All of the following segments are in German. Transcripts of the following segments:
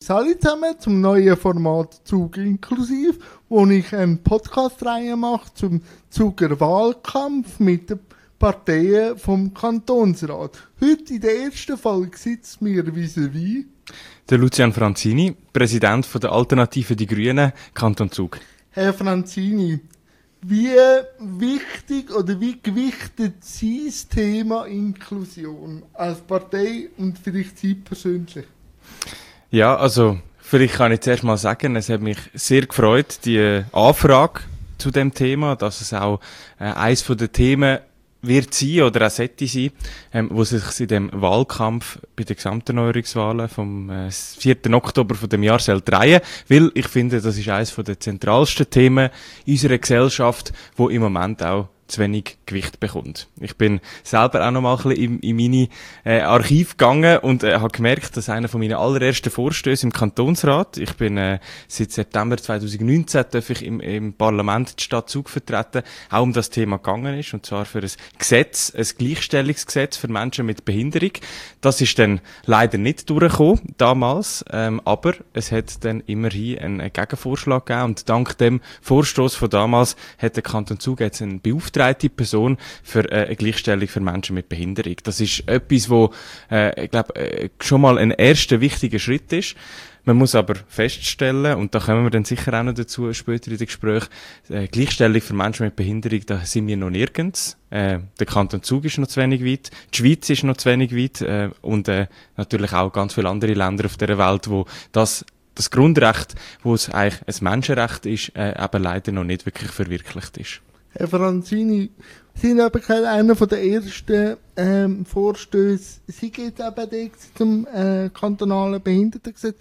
alle zusammen zum neuen Format Zug inklusiv, wo ich eine Podcast-Reihe mache zum Zuger Wahlkampf mit den Parteien vom Kantonsrat. Heute in der ersten Folge sitzt mir vis-à-vis der Lucian Franzini, Präsident von der Alternative Die Grünen, Kanton Zug. Herr Franzini, wie wichtig oder wie gewichtet Sie das Thema Inklusion als Partei und vielleicht Sie persönlich? Ja, also vielleicht kann ich zuerst mal sagen, es hat mich sehr gefreut, die Anfrage zu dem Thema, dass es auch eines von den Themen wird sein oder auch sollte sein, wo sich in dem Wahlkampf bei den Gesamterneuerungswahlen vom 4. Oktober von dem Jahr soll drehen, weil ich finde, das ist eines von den zentralsten Themen unserer Gesellschaft, wo im Moment auch zu wenig Gewicht bekommt. Ich bin selber auch noch mal ein bisschen in meine Archiv gegangen und habe gemerkt, dass einer von meinen allerersten Vorstößen im Kantonsrat, ich bin seit September 2019 darf ich im Parlament die Stadt Zug vertreten, auch um das Thema gegangen ist, und zwar für ein Gesetz, ein Gleichstellungsgesetz für Menschen mit Behinderung. Das ist dann leider nicht durchgekommen damals, aber es hat dann immerhin einen Gegenvorschlag gegeben, und dank dem Vorstoß von damals hat der Kanton Zug jetzt einen beauftragte Person für eine Gleichstellung für Menschen mit Behinderung. Das ist etwas, wo ich glaube schon mal ein erster wichtiger Schritt ist. Man muss aber feststellen, und da kommen wir dann sicher auch noch dazu später in den Gesprächen, Gleichstellung für Menschen mit Behinderung, da sind wir noch nirgends. Der Kanton Zug ist noch zu wenig weit, die Schweiz ist noch zu wenig weit und natürlich auch ganz viele andere Länder auf dieser Welt, wo das Grundrecht, wo es eigentlich ein Menschenrecht ist, eben leider noch nicht wirklich verwirklicht ist. Herr Franzini, Sie sind aber einer der ersten Vorstöße. Sie geht eben zum kantonalen Behindertengesetz.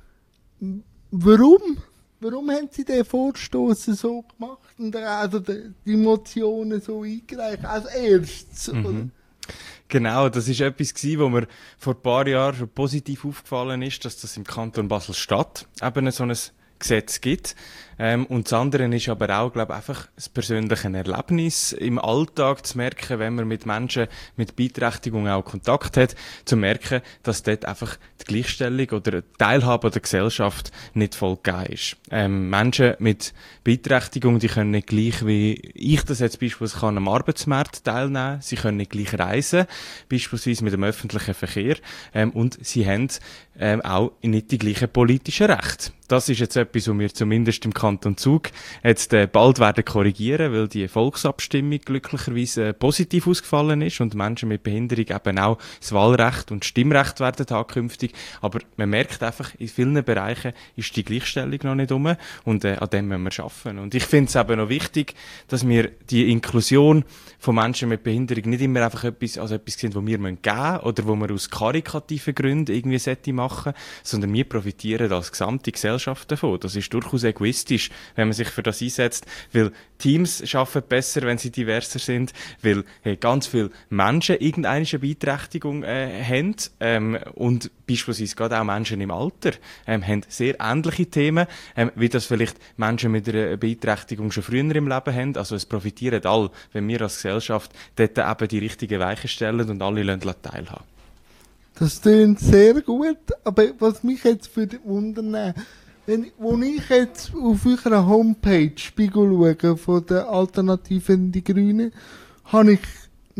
Warum haben Sie den Vorstoß so gemacht und also die Motionen so eingereicht als erstes? Oder? Genau, das ist etwas gewesen, wo mir vor ein paar Jahren schon positiv aufgefallen ist, dass das im Kanton Basel-Stadt eben so ein Gesetz gibt. Und das andere ist aber auch, glaube ich, einfach das persönliche Erlebnis im Alltag zu merken, wenn man mit Menschen mit Beeinträchtigung auch Kontakt hat, zu merken, dass dort einfach die Gleichstellung oder die Teilhabe an der Gesellschaft nicht voll gegeben ist. Menschen mit Beeinträchtigung, die können nicht gleich wie ich das jetzt beispielsweise kann am Arbeitsmarkt teilnehmen, sie können nicht gleich reisen, beispielsweise mit dem öffentlichen Verkehr, und sie haben auch nicht die gleichen politischen Rechte. Das ist jetzt etwas, was wir zumindest im Kanton Zug jetzt bald werden korrigieren, weil die Volksabstimmung glücklicherweise positiv ausgefallen ist und Menschen mit Behinderung eben auch das Wahlrecht und Stimmrecht werden haben künftig. Aber man merkt einfach, in vielen Bereichen ist die Gleichstellung noch nicht um, und an dem müssen wir arbeiten. Und ich finde es eben noch wichtig, dass wir die Inklusion von Menschen mit Behinderung nicht immer einfach etwas sehen, was wir geben müssen oder wo wir aus karikativen Gründen irgendwie machen, sondern wir profitieren als gesamte Gesellschaft davon. Das ist durchaus egoistisch, wenn man sich für das einsetzt, weil Teams arbeiten besser, wenn sie diverser sind, weil ganz viele Menschen irgendeine Beeinträchtigung haben, und beispielsweise gerade auch Menschen im Alter haben sehr ähnliche Themen, wie das vielleicht Menschen mit einer Beeinträchtigung schon früher im Leben haben. Also es profitieren alle, wenn wir als Gesellschaft dort eben die richtigen Weichen stellen und alle teilhaben. Das klingt sehr gut, aber was mich jetzt wundern, wo ich jetzt auf eurer Homepage schaue von der Alternativen Die Grünen, habe ich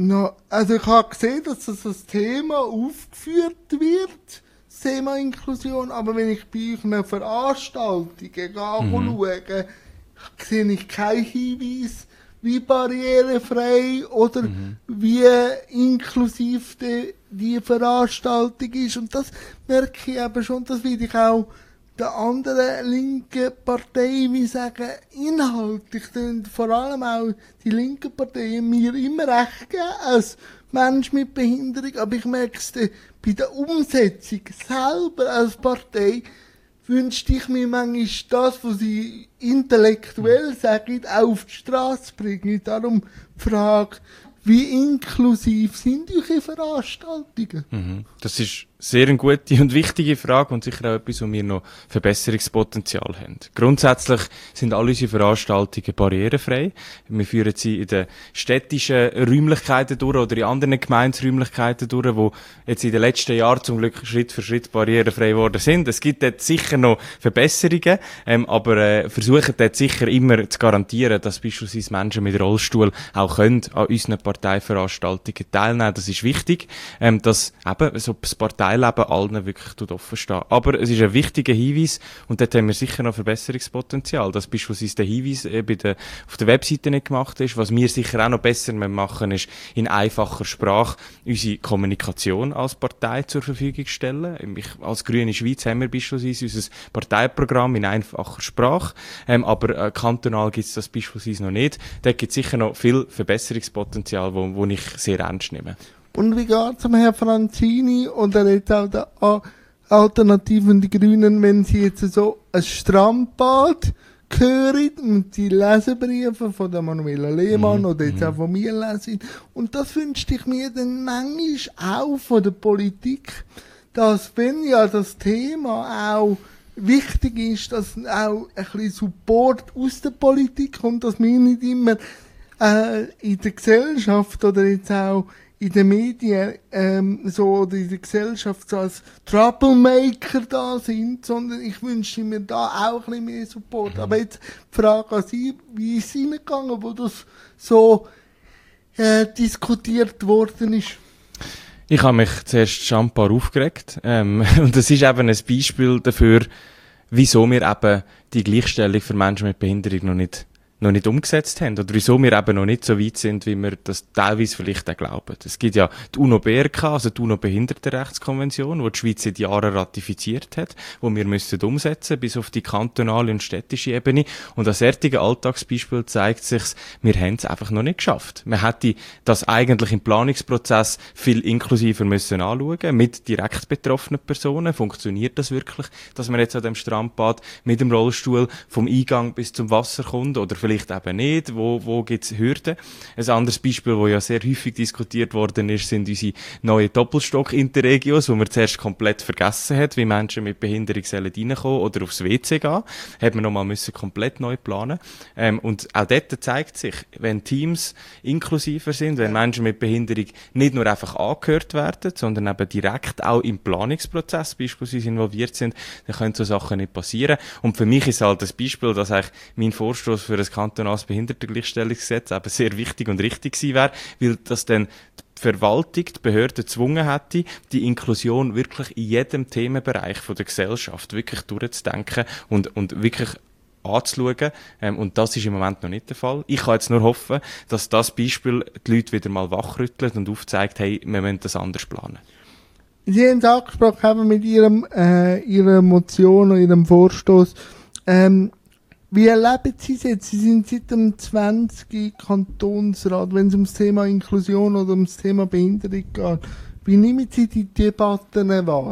ich habe gesehen, dass das Thema aufgeführt wird, das Thema Inklusion, aber wenn ich bei euren Veranstaltungen schaue, sehe ich keinen Hinweis, wie barrierefrei oder wie inklusiv die Veranstaltung ist. Und das merke ich eben schon, das will ich auch der anderen linken Partei wie sagen, inhaltlich, vor allem auch die linken Parteien mir immer recht geben als Mensch mit Behinderung, aber ich merke es bei der Umsetzung selber als Partei, wünschte ich mir manchmal das, was sie intellektuell sagen, auch auf die Straße bringen. Darum die Frage, wie inklusiv sind eure Veranstaltungen? Das ist sehr eine gute und wichtige Frage und sicher auch etwas, wo wir noch Verbesserungspotenzial haben. Grundsätzlich sind alle unsere Veranstaltungen barrierefrei. Wir führen sie in den städtischen Räumlichkeiten durch oder in anderen Gemeinderäumlichkeiten durch, wo jetzt in den letzten Jahren zum Glück Schritt für Schritt barrierefrei geworden sind. Es gibt dort sicher noch Verbesserungen, aber versuchen dort sicher immer zu garantieren, dass beispielsweise Menschen mit Rollstuhl auch können an unseren Parteiveranstaltungen teilnehmen. Das ist wichtig, dass eben so das Parteileben allen wirklich offen steht. Aber es ist ein wichtiger Hinweis und dort haben wir sicher noch Verbesserungspotenzial, dass beispielsweise der Hinweis auf der Webseite nicht gemacht ist. Was wir sicher auch noch besser machen, ist in einfacher Sprache unsere Kommunikation als Partei zur Verfügung stellen. Als Grüne Schweiz haben wir beispielsweise unser Parteiprogramm in einfacher Sprache, aber kantonal gibt es das beispielsweise noch nicht. Da gibt es sicher noch viel Verbesserungspotenzial, wo ich sehr ernst nehme. Und wie geht es dem Herrn Franzini oder jetzt auch der Alternativen, die Grünen, wenn sie jetzt so ein Strandbad hören und die Leserbriefe von der Manuela Lehmann oder jetzt auch von mir lesen. Und das wünschte ich mir dann manchmal auch von der Politik, dass wenn ja das Thema auch wichtig ist, dass auch ein bisschen Support aus der Politik kommt, dass wir nicht immer in der Gesellschaft oder jetzt auch in den Medien so oder in der Gesellschaft so als Troublemaker da sind, sondern ich wünsche mir da auch ein bisschen mehr Support. Aber jetzt die Frage an Sie, wie ist es Ihnen gegangen, wo das so diskutiert worden ist? Ich habe mich zuerst schambar aufgeregt und das ist eben ein Beispiel dafür, wieso wir eben die Gleichstellung für Menschen mit Behinderung noch nicht umgesetzt haben oder wieso wir eben noch nicht so weit sind, wie wir das teilweise vielleicht auch glauben. Es gibt ja die UNO-BRK, also die UNO-Behindertenrechtskonvention, die die Schweiz seit Jahren ratifiziert hat, die wir müssen umsetzen bis auf die kantonale und städtische Ebene. Und an solchen Alltagsbeispiel zeigt sich, wir haben es einfach noch nicht geschafft. Man hätte das eigentlich im Planungsprozess viel inklusiver müssen anschauen, mit direkt betroffenen Personen. Funktioniert das wirklich, dass man jetzt an dem Strandbad mit dem Rollstuhl vom Eingang bis zum Wasser kommt oder vielleicht eben nicht, wo gibt es Hürden. Ein anderes Beispiel, das ja sehr häufig diskutiert worden ist, sind unsere neuen Doppelstock-Interregios, wo man zuerst komplett vergessen hat, wie Menschen mit Behinderung sollen reinkommen oder aufs WC gehen. Hat man nochmal komplett neu planen. Und auch dort zeigt sich, wenn Teams inklusiver sind, wenn Menschen mit Behinderung nicht nur einfach angehört werden, sondern eben direkt auch im Planungsprozess beispielsweise involviert sind, dann können so Sachen nicht passieren. Und für mich ist halt das Beispiel, dass eigentlich mein Vorstoß für ein kantonales Behindertengleichstellungsgesetz eben sehr wichtig und richtig gewesen wäre, weil das dann die Verwaltung, die Behörde gezwungen hätte, die Inklusion wirklich in jedem Themenbereich von der Gesellschaft wirklich durchzudenken und wirklich anzuschauen. Und das ist im Moment noch nicht der Fall. Ich kann jetzt nur hoffen, dass das Beispiel die Leute wieder mal wachrüttelt und aufzeigt, hey, wir müssen das anders planen. Sie haben es angesprochen, eben mit Ihrer Motion und Ihrem Vorstoß. Wie erleben Sie es jetzt? Sie sind seit dem 20. Kantonsrat, wenn es ums Thema Inklusion oder ums Thema Behinderung geht. Wie nehmen Sie die Debatten wahr?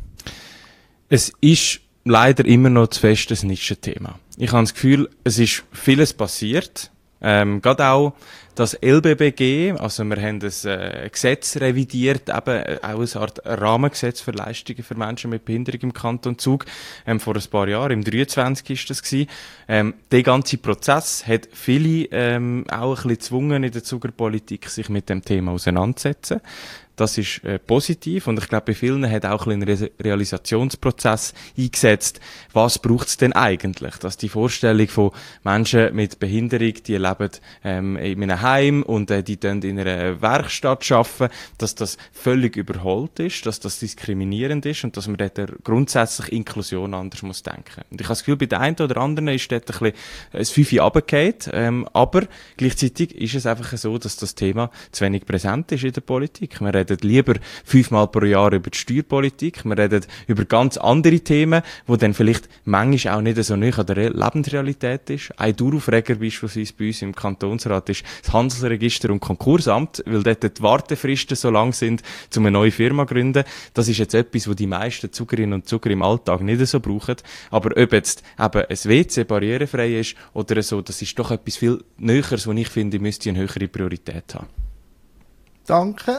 Es ist leider immer noch zu fest ein Nischenthema. Ich habe das Gefühl, es ist vieles passiert. Gerade auch das LBBG, also wir haben das Gesetz revidiert, eben auch eine Art Rahmengesetz für Leistungen für Menschen mit Behinderung im Kanton Zug, vor ein paar Jahren, im 23 ist das gewesen. Der ganze Prozess hat viele auch ein bisschen gezwungen in der Zuger Politik, sich mit dem Thema auseinanderzusetzen. Das ist positiv und ich glaube, bei vielen hat auch ein Realisationsprozess eingesetzt. Was braucht es denn eigentlich? Dass die Vorstellung von Menschen mit Behinderung, die leben in einem Heim und die dann in einer Werkstatt arbeiten, dass das völlig überholt ist, dass das diskriminierend ist und dass man dort grundsätzlich Inklusion anders muss denken. Und ich habe das Gefühl, bei der einen oder anderen ist dort ein bisschen ein Fünfe runtergefallen, aber gleichzeitig ist es einfach so, dass das Thema zu wenig präsent ist in der Politik. Wir reden lieber 5-mal pro Jahr über die Steuerpolitik, wir reden über ganz andere Themen, wo dann vielleicht manchmal auch nicht so nahe an der Lebensrealität ist. Ein Daueraufreger beispielsweise bei uns im Kantonsrat ist das Handelsregister und Konkursamt, weil dort die Wartefristen so lang sind, um eine neue Firma zu gründen. Das ist jetzt etwas, was die meisten Zugerinnen und Zuger im Alltag nicht so brauchen. Aber ob jetzt eben ein WC barrierefrei ist oder so, das ist doch etwas viel Näheres, was ich finde, müsste eine höhere Priorität haben. Danke.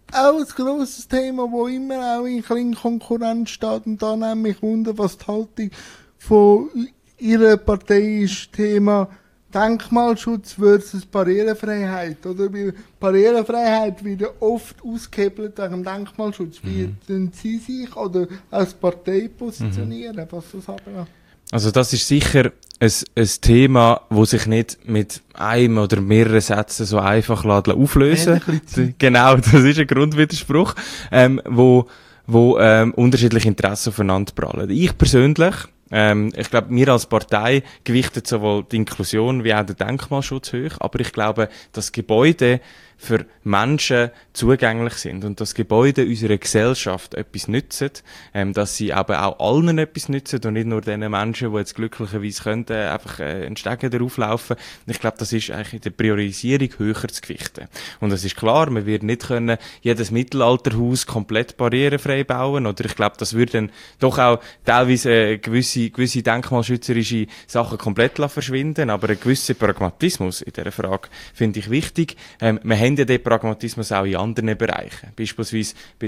auch ein grosses Thema, wo immer auch in kleinen Konkurrenz steht. Und da nehme mich wunder, was die Haltung von ihrer Partei ist. Thema Denkmalschutz versus Barrierefreiheit. Oder? Weil Barrierefreiheit wird ja oft ausgehebelt wegen dem Denkmalschutz. Wie tun Sie sich oder als Partei positionieren, was das anbelangt? Also das ist sicher ein Thema, das sich nicht mit einem oder mehreren Sätzen so einfach auflösen lässt. Genau, das ist ein Grundwiderspruch, wo unterschiedliche Interessen aufeinander prallen. Ich persönlich, ich glaube, wir als Partei gewichten sowohl die Inklusion wie auch den Denkmalschutz hoch, aber ich glaube, dass Gebäude für Menschen zugänglich sind und dass Gebäude unserer Gesellschaft etwas nützen, dass sie aber auch allen etwas nützen und nicht nur den Menschen, die jetzt glücklicherweise können, einfach einen Stegen darauf laufen. Ich glaube, das ist eigentlich in der Priorisierung höher zu gewichten. Und es ist klar, man wird nicht können jedes Mittelalterhaus komplett barrierefrei bauen, oder ich glaube, das würde dann doch auch teilweise gewisse denkmalschützerische Sachen komplett verschwinden, aber ein gewisser Pragmatismus in dieser Frage finde ich wichtig. Wir haben ja den Pragmatismus auch in anderen Bereichen. Beispielsweise bei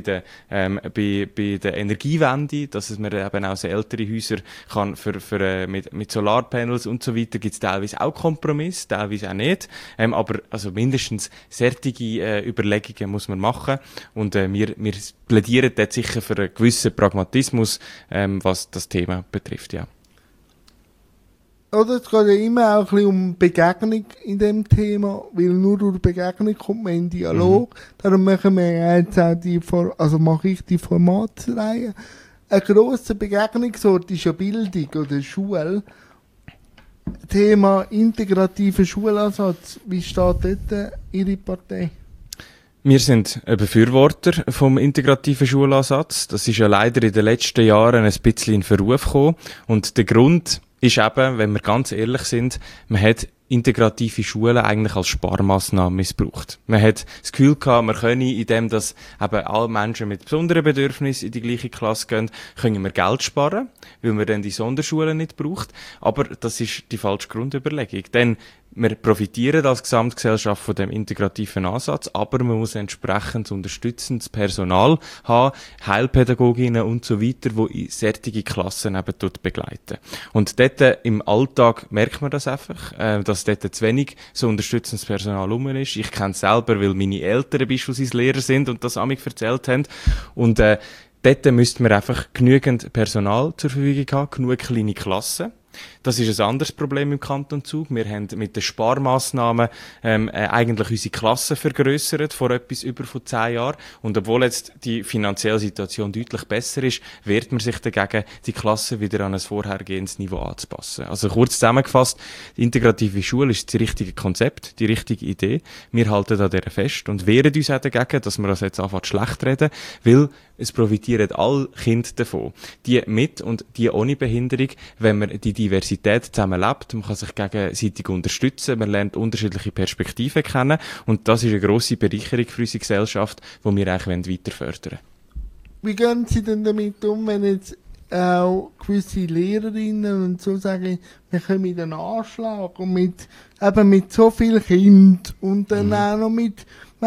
der Energiewende, dass man eben auch so ältere Häuser kann mit Solarpanels und so weiter, gibt es teilweise auch Kompromisse, teilweise auch nicht. Aber also mindestens solche Überlegungen muss man machen. Und wir plädieren dort sicher für einen gewissen Pragmatismus, was das Thema betrifft, ja. Oder es geht ja immer auch ein bisschen um Begegnung in dem Thema, weil nur durch Begegnung kommt man in Dialog. Darum machen wir jetzt auch mache ich die Formatreihe. Ein grosser Begegnungsort ist ja Bildung oder Schule. Thema integrativer Schulansatz. Wie steht dort Ihre Partei? Wir sind ein Befürworter vom integrativen Schulansatz. Das ist ja leider in den letzten Jahren ein bisschen in Verruf gekommen. Und der Grund ist eben, wenn wir ganz ehrlich sind, man hat integrative Schulen eigentlich als Sparmaßnahme missbraucht. Man hat das Gefühl gehabt, man könne, indem dass eben alle Menschen mit besonderen Bedürfnissen in die gleiche Klasse gehen, können wir Geld sparen, weil man dann die Sonderschulen nicht braucht. Aber das ist die falsche Grundüberlegung. Denn wir profitieren als Gesamtgesellschaft von dem integrativen Ansatz, aber man muss entsprechend unterstützendes Personal haben, Heilpädagoginnen und so weiter, die solche Klassen eben dort begleiten. Und dort im Alltag merkt man das einfach, dass dort zu wenig so unterstützendes Personal rum ist. Ich kenne es selber, weil meine Eltern beispielsweise Lehrer sind und das amig erzählt haben. Und dort müssten wir einfach genügend Personal zur Verfügung haben, genug kleine Klassen. Das ist ein anderes Problem im Kanton Zug. Wir haben mit den Sparmaßnahmen eigentlich unsere Klassen vergrössert vor etwas über 10 Jahren. Und obwohl jetzt die finanzielle Situation deutlich besser ist, wehrt man sich dagegen, die Klassen wieder an ein vorhergehendes Niveau anzupassen. Also kurz zusammengefasst, die integrative Schule ist das richtige Konzept, die richtige Idee. Wir halten an der fest und wehren uns auch dagegen, dass wir das jetzt anfangen schlecht reden, weil es profitieren alle Kinder davon. Die mit und die ohne Behinderung, wenn man die Diversität zusammenlebt. Man kann sich gegenseitig unterstützen, man lernt unterschiedliche Perspektiven kennen und das ist eine grosse Bereicherung für unsere Gesellschaft, die wir eigentlich weiter fördern wollen. Wie gehen Sie denn damit um, wenn jetzt auch gewisse Lehrerinnen und so sagen, wir kommen mit einem Anschlag und mit so vielen Kindern und dann auch noch mit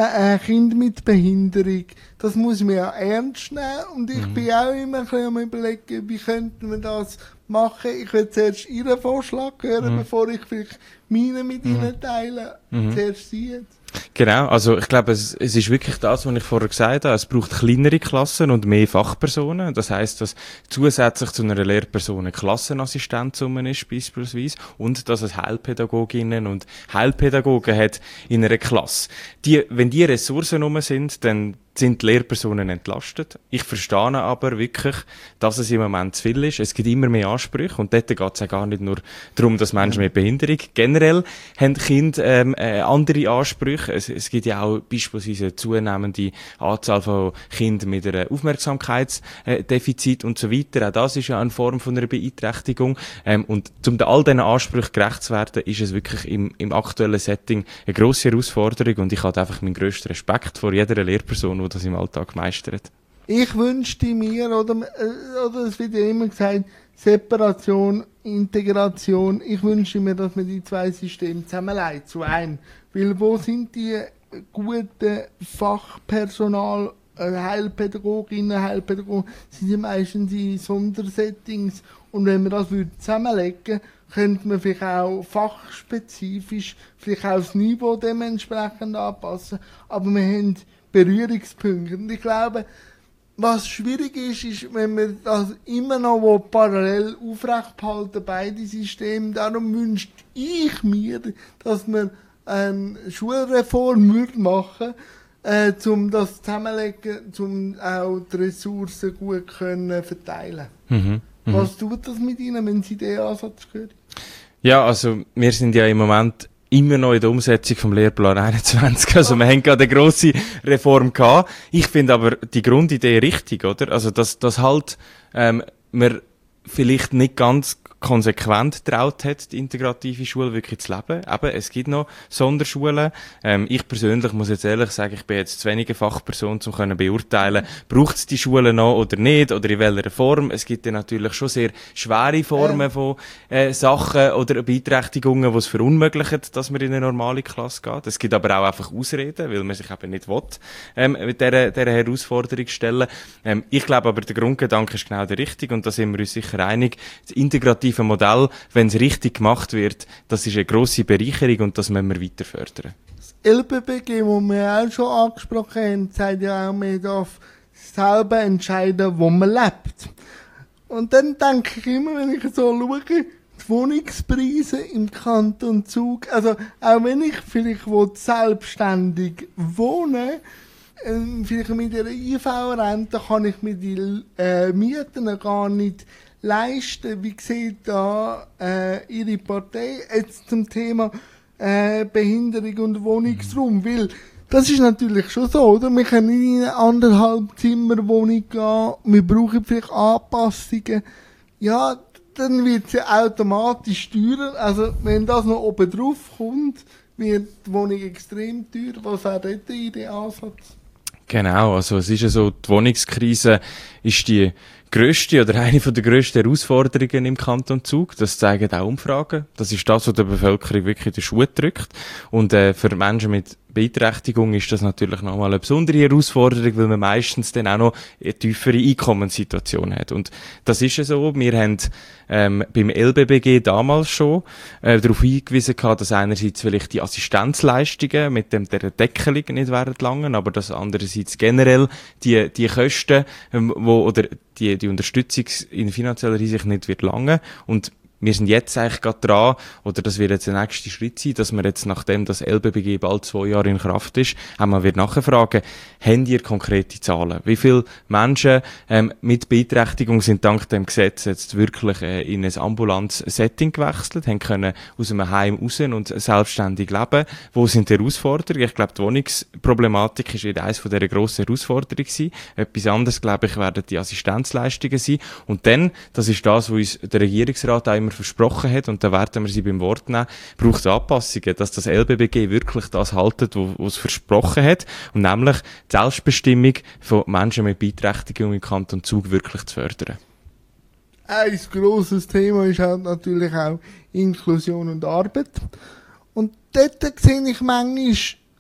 Kind mit Behinderung, das muss man ja ernst nehmen und ich bin auch immer ein bisschen am Überlegen, wie könnten wir das machen. Ich will zuerst Ihren Vorschlag hören, bevor ich vielleicht meinen mit Ihnen teile. Zuerst Sie jetzt. Genau, also ich glaube, es ist wirklich das, was ich vorher gesagt habe. Es braucht kleinere Klassen und mehr Fachpersonen. Das heisst, dass zusätzlich zu einer Lehrperson eine Klassenassistenz ist beispielsweise und dass es Heilpädagoginnen und Heilpädagogen hat in einer Klasse. Wenn die Ressourcen rum sind, dann sind die Lehrpersonen entlastet. Ich verstehe aber wirklich, dass es im Moment zu viel ist. Es gibt immer mehr Ansprüche und dort geht es ja gar nicht nur darum, dass Menschen mit Behinderung generell haben Kinder andere Ansprüche. Es gibt ja auch beispielsweise eine zunehmende Anzahl von Kindern mit einem Aufmerksamkeitsdefizit und so weiter. Auch das ist ja eine Form von einer Beeinträchtigung. Und um all diesen Ansprüchen gerecht zu werden, ist es wirklich im aktuellen Setting eine grosse Herausforderung und ich habe einfach meinen grössten Respekt vor jeder Lehrperson, die das im Alltag meistert. Ich wünschte mir, oder es wird ja immer gesagt, Separation, Integration. Ich wünsche mir, dass man die zwei Systeme zusammenlegt zu einem. Weil wo sind die guten Fachpersonal, Heilpädagoginnen, Heilpädagogen, sind ja meistens in Sondersettings. Und wenn wir das zusammenlegen, könnte man vielleicht auch fachspezifisch, vielleicht auch das Niveau dementsprechend anpassen. Aber wir haben Berührungspunkte. Und ich glaube, was schwierig ist, ist, wenn wir das immer noch parallel aufrecht behalten, beide Systeme. Darum wünschte ich mir, dass wir eine Schulreform machen würden, um das zusammenlegen, um auch die Ressourcen gut können verteilen. Was tut das mit Ihnen, wenn Sie diesen Ansatz hören? Ja, also wir sind ja im Moment immer noch in der Umsetzung vom Lehrplan 21. Also wir haben gerade eine grosse Reform gehabt. Ich finde aber die Grundidee richtig, oder? Also dass halt man vielleicht nicht ganz konsequent traut hat, die integrative Schule wirklich zu leben. Eben, es gibt noch Sonderschulen. Ich persönlich muss jetzt ehrlich sagen, ich bin jetzt zu wenige Fachperson, um können beurteilen, braucht es die Schule noch oder nicht, oder in welcher Form. Es gibt ja natürlich schon sehr schwere Formen von Sachen oder Beeinträchtigungen, die es verunmöglichen, dass man in eine normale Klasse geht. Es gibt aber auch einfach Ausreden, weil man sich eben nicht will, mit dieser Herausforderung stellen. Ich glaube aber, der Grundgedanke ist genau der richtige, und da sind wir uns sicher einig. Das integrative Modell, wenn es richtig gemacht wird, das ist eine grosse Bereicherung, und das müssen wir weiter fördern. Das LBBG, das wir auch schon angesprochen haben, sagt ja auch, man darf selber entscheiden, wo man lebt. Und dann denke ich immer, wenn ich so schaue, die Wohnungspreise im Kanton Zug, also auch wenn ich vielleicht selbstständig wohne, vielleicht mit der IV-Rente kann ich mir die Mieten gar nicht leisten. Wie sieht da Ihre Partei jetzt zum Thema Behinderung und Wohnungsraum? Weil das ist natürlich schon so, oder? Wir können in eine 1,5 Zimmer Wohnung gehen, wir brauchen vielleicht Anpassungen. Ja, dann wird sie automatisch teurer. Also wenn das noch oben drauf kommt, wird die Wohnung extrem teuer. Was wäre dort der Ansatz? Genau, also es ist ja so, die Wohnungskrise ist die grösste oder eine von der grössten Herausforderungen im Kanton Zug. Das zeigen auch Umfragen. Das ist das, was der Bevölkerung wirklich den Schuh drückt. Und für Menschen mit Beeinträchtigung ist das natürlich nochmal eine besondere Herausforderung, weil man meistens dann auch noch eine tiefere Einkommenssituation hat. Und das ist ja so. Wir haben beim LBBG damals schon darauf hingewiesen gehabt, dass einerseits vielleicht die Assistenzleistungen mit der Deckelung nicht wären langen, aber dass andererseits generell die Kosten, oder die Unterstützung in finanzieller Hinsicht nicht wird langen. Und wir sind jetzt eigentlich gerade dran, oder das wird jetzt der nächste Schritt sein, dass wir jetzt, nachdem das LBBG bald 2 Jahre in Kraft ist, einmal wird nachfragen, haben ihr konkrete Zahlen? Wie viele Menschen mit Beeinträchtigung sind dank dem Gesetz jetzt wirklich in ein ambulantes Setting gewechselt, haben können aus einem Heim raus und selbstständig leben? Wo sind die Herausforderungen? Ich glaube, die Wohnungsproblematik ist eines von dieser grossen Herausforderungen gewesen. Etwas anderes, glaube ich, werden die Assistenzleistungen sein. Und dann, das ist das, was uns der Regierungsrat auch immer versprochen hat, und da werden wir sie beim Wort nehmen, braucht es Anpassungen, dass das LBBG wirklich das haltet, was es versprochen hat, und nämlich die Selbstbestimmung von Menschen mit Beeinträchtigung im Kanton Zug wirklich zu fördern. Ein grosses Thema ist halt natürlich auch Inklusion und Arbeit. Und dort sehe ich manchmal,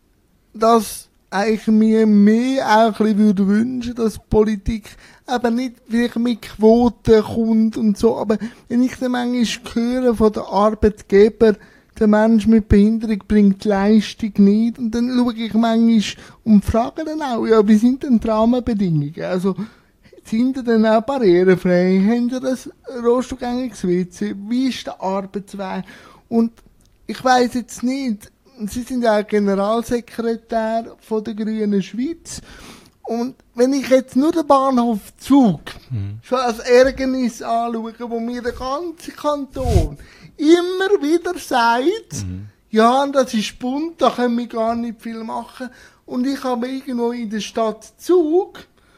dass ich mir mehr auch ein bisschen wünschen, dass Politik eben nicht vielleicht mit Quoten kommt und so, aber wenn ich dann manchmal höre von den Arbeitgebern, der Mensch mit Behinderung bringt die Leistung nicht, und dann schaue ich manchmal und frage dann auch, ja, wie sind denn die Rahmenbedingungen? Also, sind die denn auch barrierefrei? Haben die ein rollstuhlgängiges WC? Wie ist der Arbeitsweg? Und ich weiss jetzt nicht, Sie sind ja auch Generalsekretär von der Grünen Schweiz. Und wenn ich jetzt nur den Bahnhof Zug schon als Ärgernis anschaue, wo mir der ganze Kanton immer wieder sagt, ja, das ist bunt, da können wir gar nicht viel machen. Und ich habe irgendwo in der Stadt Zug,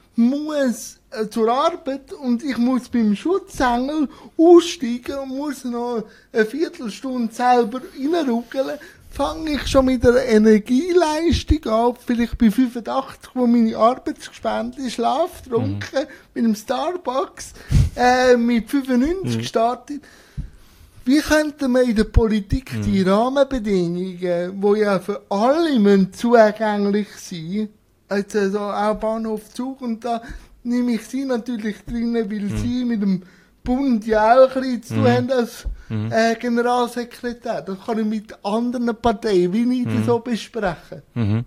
muss zur Arbeit, und ich muss beim Schutzengel aussteigen und muss noch eine Viertelstunde selber reinruckeln. Fange ich schon mit der Energieleistung an, vielleicht bei 85, wo meine Arbeitsgespende schlaftrunken, mit einem Starbucks, mit 95 gestartet. wie könnte man in der Politik die Rahmenbedingungen, die ja für alle müssen zugänglich sein, also auch Bahnhof Zug, und da nehme ich sie natürlich drinnen, weil sie mit dem Bund ja auch ein bisschen zu tun haben als Generalsekretär. Das kann ich mit anderen Parteien wie nicht so besprechen.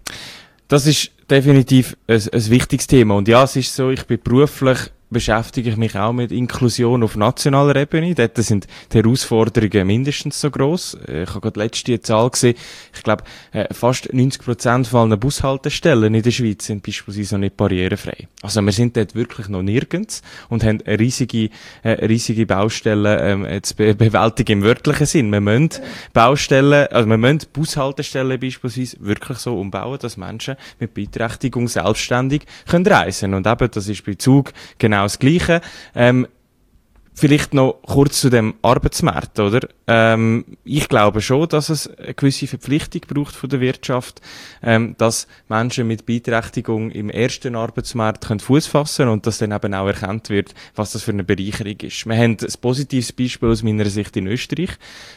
Das ist definitiv ein wichtiges Thema. Und ja, es ist so, ich bin beruflich, beschäftige ich mich auch mit Inklusion auf nationaler Ebene. Dort sind die Herausforderungen mindestens so gross. Ich habe gerade letzte Zahl gesehen. Ich glaube, fast 90% von allen Bushaltestellen in der Schweiz sind beispielsweise noch nicht barrierefrei. Also wir sind dort wirklich noch nirgends und haben eine riesige Baustellen zu bewältigen im wörtlichen Sinn. Wir müssen wir müssen Bushaltestellen beispielsweise wirklich so umbauen, dass Menschen mit Beeinträchtigung selbstständig können reisen. Und eben, das ist bei Zug genau das Gleiche. Vielleicht noch kurz zu dem Arbeitsmarkt, oder? Ich glaube schon, dass es eine gewisse Verpflichtung braucht von der Wirtschaft, dass Menschen mit Beeinträchtigung im ersten Arbeitsmarkt Fuß fassen können und dass dann eben auch erkannt wird, was das für eine Bereicherung ist. Wir haben ein positives Beispiel aus meiner Sicht in Österreich.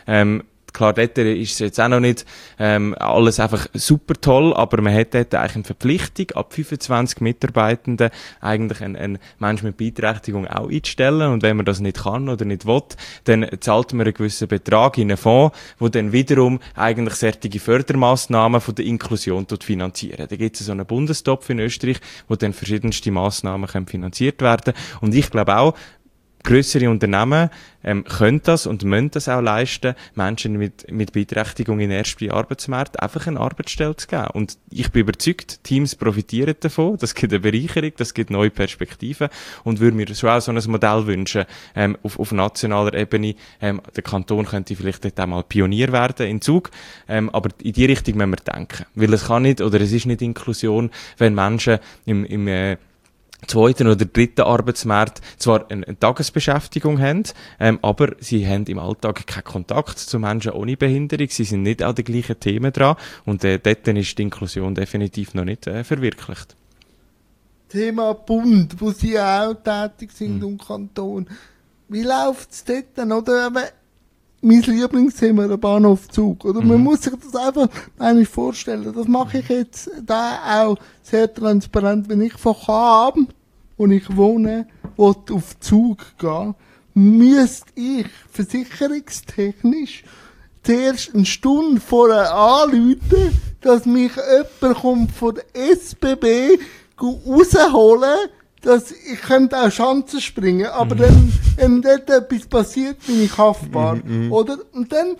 Klar, dort ist es jetzt auch noch nicht alles einfach super toll, aber man hat dort eigentlich eine Verpflichtung, ab 25 Mitarbeitenden eigentlich einen Menschen mit Beeinträchtigung auch einzustellen. Und wenn man das nicht kann oder nicht will, dann zahlt man einen gewissen Betrag in einen Fonds, wo dann wiederum eigentlich solche Fördermaßnahmen von der Inklusion finanzieren. Da gibt es so einen Bundestopf in Österreich, wo dann verschiedenste Massnahmen finanziert werden. Und ich glaube auch, grössere Unternehmen können das und müssen das auch leisten, Menschen mit Beeinträchtigung in den ersten Arbeitsmarkt einfach eine Arbeitsstelle zu geben. Und ich bin überzeugt, Teams profitieren davon, das gibt eine Bereicherung, das gibt neue Perspektiven und würde mir schon auch so ein Modell wünschen, auf nationaler Ebene. Der Kanton könnte vielleicht dort auch mal Pionier werden in Zug, aber in die Richtung müssen wir denken. Weil es kann nicht, oder es ist nicht Inklusion, wenn Menschen im zweiten oder dritten Arbeitsmarkt zwar eine Tagesbeschäftigung haben, aber sie haben im Alltag keinen Kontakt zu Menschen ohne Behinderung, sie sind nicht an den gleichen Themen dran und dort ist die Inklusion definitiv noch nicht verwirklicht. Thema Bund, wo sie auch tätig sind und Kanton. Wie läuft es dort denn, oder? Mein Lieblingsthema, der Bahnhof Zug, oder? Man muss sich das einfach eigentlich vorstellen. Das mache ich jetzt da auch sehr transparent. Wenn ich von Cham, wo ich wohne, auf Zug gehen, müsste ich versicherungstechnisch zuerst eine Stunde vorher anrufen, dass mich jemand kommt von der SBB rausholen, dass ich könnte auch Schanzen springen, aber dann, wenn dort etwas passiert, bin ich haftbar, oder? Und dann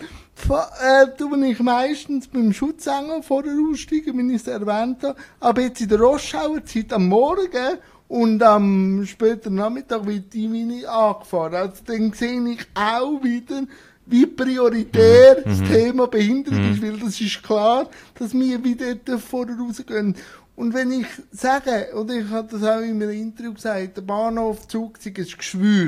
tue ich meistens beim Schutzengel vorher aussteigen, wie ich es erwähnt habe, aber jetzt in der Roschauer Zeit am Morgen und am späteren Nachmittag wird die Mini angefahren. Also dann sehe ich auch wieder, wie prioritär das Thema Behinderung ist, weil das ist klar, dass wir wieder dort vorher rausgehen. Und wenn ich sage, oder ich habe das auch in einem Interview gesagt, der Bahnhof Zug ist ein Geschwür,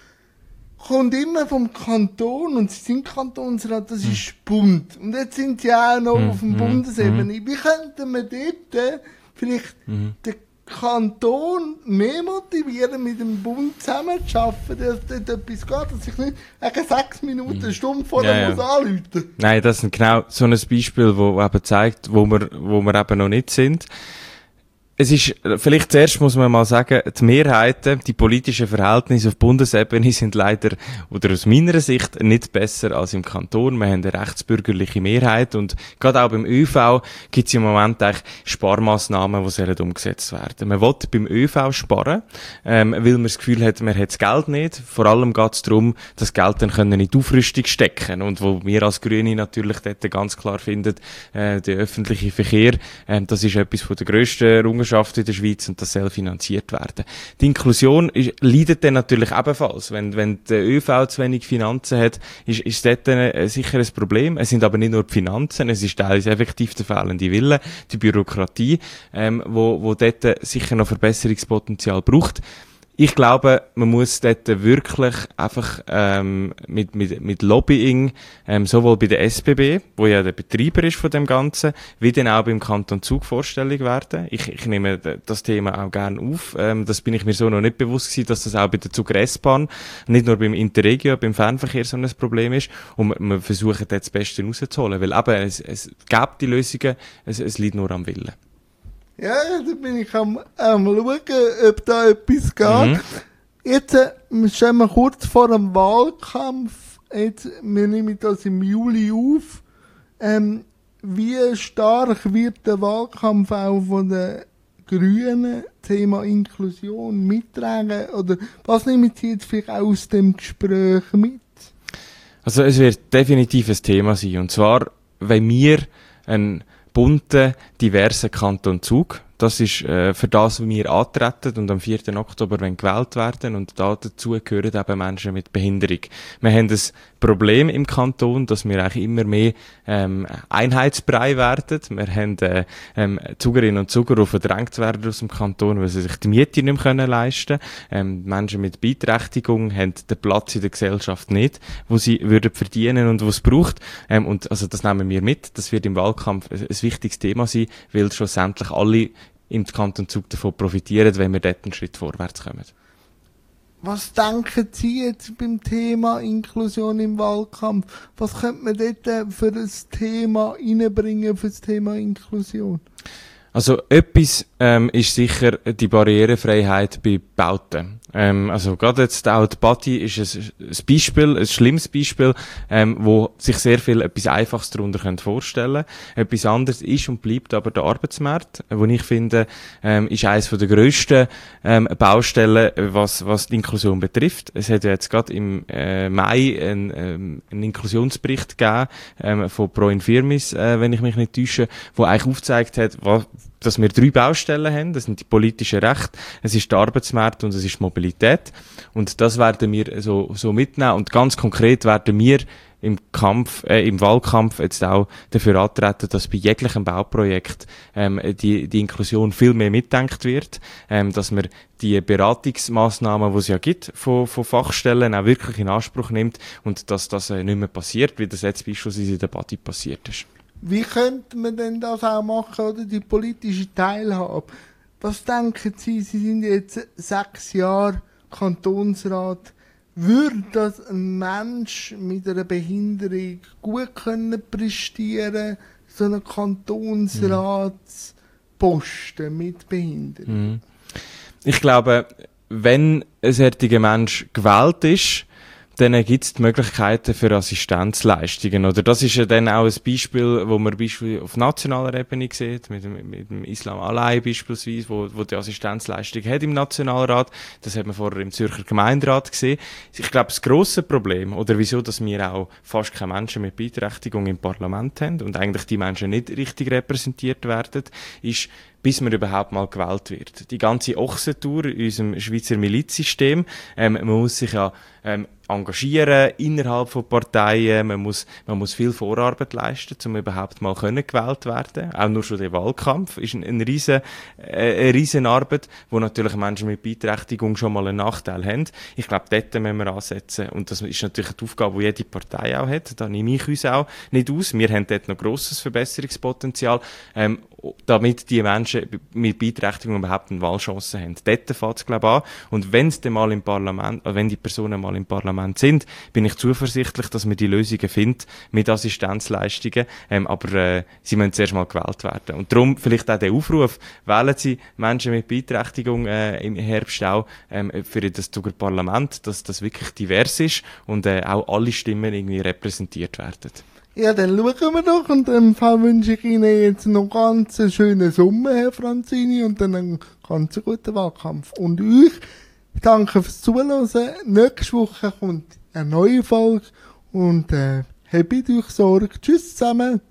kommt immer vom Kanton, und sie sind Kantonsrat, das ist Bund. Und jetzt sind sie auch noch auf dem Bundesebene. Wie könnten wir dort vielleicht den Kanton mehr motivieren, mit dem Bund zusammen zu arbeiten, dass dort etwas geht, dass ich nicht 6 Minuten, eine Stunde vorher muss anrufen. Nein, das ist genau so ein Beispiel, wo eben zeigt, wo wir eben noch nicht sind. Es ist, vielleicht zuerst muss man mal sagen, die Mehrheiten, die politischen Verhältnisse auf Bundesebene sind leider, oder aus meiner Sicht, nicht besser als im Kanton. Wir haben eine rechtsbürgerliche Mehrheit und gerade auch beim ÖV gibt es im Moment eigentlich Sparmaßnahmen, die sollen umgesetzt werden. Man will beim ÖV sparen, weil man das Gefühl hat, man hat das Geld nicht. Vor allem geht es darum, das Geld dann in die Aufrüstung stecken. Und wo wir als Grüne natürlich dort ganz klar finden, der öffentliche Verkehr, das ist etwas von der grössten Errungenschaften in der Schweiz und das soll finanziert werden. Die Inklusion leidet dann natürlich ebenfalls. Wenn der ÖV zu wenig Finanzen hat, ist dort sicher ein Problem. Es sind aber nicht nur die Finanzen, es ist teilweise effektiv der fehlende Wille, die Bürokratie, wo dort sicher noch Verbesserungspotenzial braucht. Ich glaube, man muss dort wirklich einfach mit Lobbying, sowohl bei der SBB, wo ja der Betreiber ist von dem Ganzen, wie dann auch beim Kanton Zug vorstellig werden. Ich nehme das Thema auch gerne auf. Das bin ich mir so noch nicht bewusst gewesen, dass das auch bei der Zuger S-Bahn, nicht nur beim Interregio, beim Fernverkehr so ein Problem ist. Und wir versuchen dort das Beste rauszuholen. Weil eben, es gibt die Lösungen, es liegt nur am Willen. Ja, da bin ich am schauen, ob da etwas geht. Jetzt stehen wir kurz vor dem Wahlkampf. Jetzt, wir nehmen das im Juli auf. Wie stark wird der Wahlkampf auch von den Grünen Thema Inklusion mittragen? Oder was nehmen Sie jetzt vielleicht auch aus dem Gespräch mit? Also es wird definitiv ein Thema sein. Und zwar, wenn wir ein bunten, diversen Kanton Zug. Das ist für das, was wir antreten und am 4. Oktober gewählt werden. Und dazu gehören eben Menschen mit Behinderung. Wir haben ein Problem im Kanton, dass wir eigentlich immer mehr Einheitsbrei werden. Wir haben Zugerinnen und Zuger, die verdrängt werden aus dem Kanton, weil sie sich die Miete nicht mehr leisten können. Menschen mit Beeinträchtigung haben den Platz in der Gesellschaft nicht, wo sie würden verdienen und wo es braucht. Und also das nehmen wir mit. Das wird im Wahlkampf ein wichtiges Thema sein, weil schlussendlich alle im Kanton Zug davon profitieren, wenn wir dort einen Schritt vorwärts kommen. Was denken Sie jetzt beim Thema Inklusion im Wahlkampf? Was könnte man dort für ein Thema reinbringen, für das Thema Inklusion? Also etwas ist sicher die Barrierefreiheit bei Bauten. Also gerade jetzt auch die Bati ist ein Beispiel, ein schlimmes Beispiel, wo sich sehr viel etwas Einfaches darunter vorstellen können. Etwas anderes ist und bleibt aber der Arbeitsmarkt, wo ich finde, ist eines der grössten Baustellen, was die Inklusion betrifft. Es hat ja jetzt gerade im Mai einen Inklusionsbericht gegeben von Pro Infirmis, wenn ich mich nicht täusche, wo eigentlich aufgezeigt hat, dass wir 3 Baustellen haben. Das sind die politischen Rechte, es ist der Arbeitsmarkt und es ist die Mobilität. Und das werden wir so mitnehmen. Und ganz konkret werden wir im Wahlkampf jetzt auch dafür antreten, dass bei jeglichem Bauprojekt die Inklusion viel mehr mitdenkt wird, dass man die Beratungsmaßnahmen, die es ja gibt, von Fachstellen auch wirklich in Anspruch nimmt und dass das nicht mehr passiert, wie das jetzt beispielsweise in der Debatte passiert ist. Wie könnte man denn das auch machen, oder die politische Teilhabe? Was denken Sie, Sie sind jetzt 6 Jahre Kantonsrat, würde das ein Mensch mit einer Behinderung gut können prestieren, so einen Kantonsratsposten mit Behinderung? Ich glaube, wenn ein solcher Mensch gewählt ist, dann gibt es die Möglichkeiten für Assistenzleistungen. Oder das ist ja dann auch ein Beispiel, wo man auf nationaler Ebene sieht, mit dem Islam Alay beispielsweise, wo die Assistenzleistung hat im Nationalrat. Das hat man vorher im Zürcher Gemeinderat gesehen. Ich glaube, das grosse Problem, oder wieso, dass wir auch fast keine Menschen mit Beeinträchtigung im Parlament haben und eigentlich die Menschen nicht richtig repräsentiert werden, ist, bis man überhaupt mal gewählt wird. Die ganze Ochsentour in unserem Schweizer Milizsystem, man muss sich ja engagieren innerhalb von Parteien, man muss viel Vorarbeit leisten, um überhaupt mal gewählt werden. Auch nur schon der Wahlkampf ist eine riesen Arbeit, wo natürlich Menschen mit Beeinträchtigung schon mal einen Nachteil haben. Ich glaube, dort müssen wir ansetzen. Und das ist natürlich die Aufgabe, die jede Partei auch hat. Da nehme ich uns auch nicht aus. Wir haben dort noch grosses Verbesserungspotenzial, damit die Menschen mit Beeinträchtigung überhaupt eine Wahlchance haben. Dort fängt es, glaube ich, an. Und wenn es dann mal im Parlament, wenn die Personen mal im Parlament sind, bin ich zuversichtlich, dass wir die Lösungen finden mit Assistenzleistungen. Aber sie müssen zuerst mal gewählt werden. Und darum vielleicht auch der Aufruf, wählen Sie Menschen mit Beeinträchtigung im Herbst auch für das Zuger Parlament, dass das wirklich divers ist und auch alle Stimmen irgendwie repräsentiert werden. Ja, dann schauen wir doch. Und im Fall wünsche ich Ihnen jetzt noch ganz einen schönen Sommer, Herr Franzini, und dann einen ganz guten Wahlkampf. Und euch danke fürs Zuhören. Nächste Woche kommt eine neue Folge und habt euch Sorge. Tschüss zusammen.